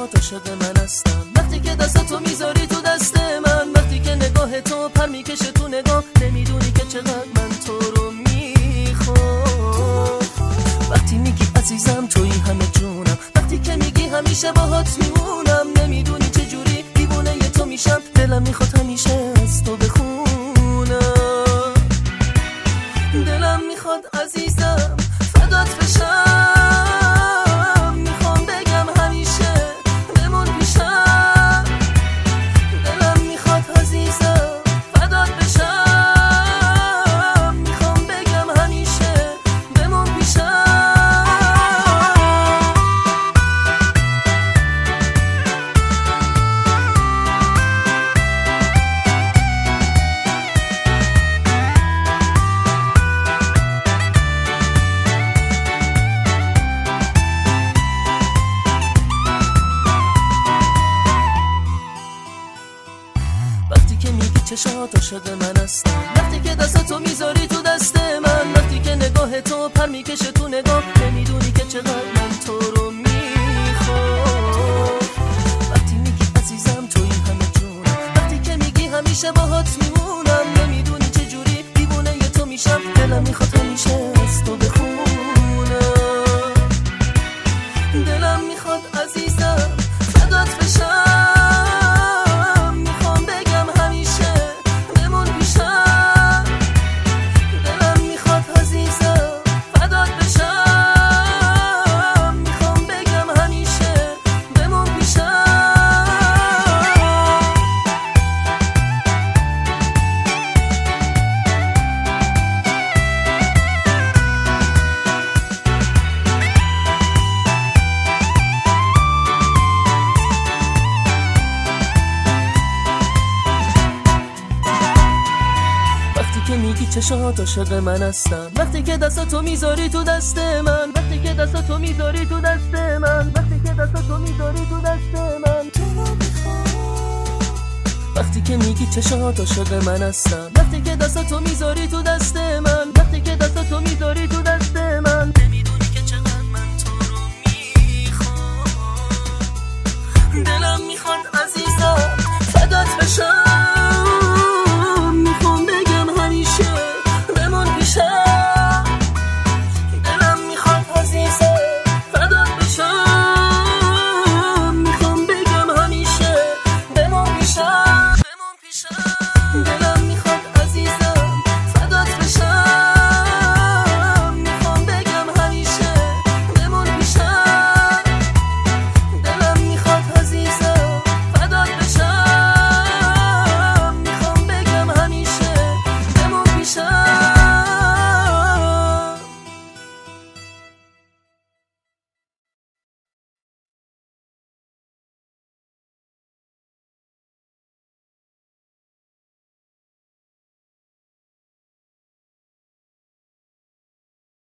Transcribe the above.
چشات عاشق من هستم، وقتی که دستتو میذاری تو دست من، وقتی که نگاه تو پر میکشه تو نگاه، نمیدونی که چقدر من تو رو میخوام. وقتی میگی عزیزم توی همه جونم، وقتی که میگی همیشه باهات میمونم، نمیدونی چه جوری دیوونه ی تو میشم، دلم میخواد همیشه از تو بخونم. دلم میخواد عزیزم فدات بشم، میخوام بگم همیشه بمون پیشم. دلم میخواد عزیزم فدات بشم، میخوام بگم همیشه بمون پیشم. وقتی که میگی چشات عاشق من هستم، وقتی که دستتو میذاری تو دست من، وقتی که نگاه تو پر میکشه تو نگاه، نمیدونی که چقدر من تو رو میخوام. وقتی میگی عزیزم توی همه جونم، وقتی که میگی همیشه باهات میمونم، نمیدونی چه جوری دیوونه ی تو میشم، دلم میخواد همیشه از تو بخونم. دلم میخواد عزیزم فدات بشم، که میگی چشات عاشق من هستم، وقتی که دستتو میذاری تو دست من، وقتی که دستتو میذاری تو دست من، وقتی که دستتو میذاری تو دست من، تو رو میخوام. وقتی که میگی چشات عاشق من هستم، وقتی که دستتو میذاری تو دست من، وقتی که دستتو میذاری تو دست من، نمیدونی که چقدر من تو رو میخوام. دلم میخواد عزیزم فدات بشم،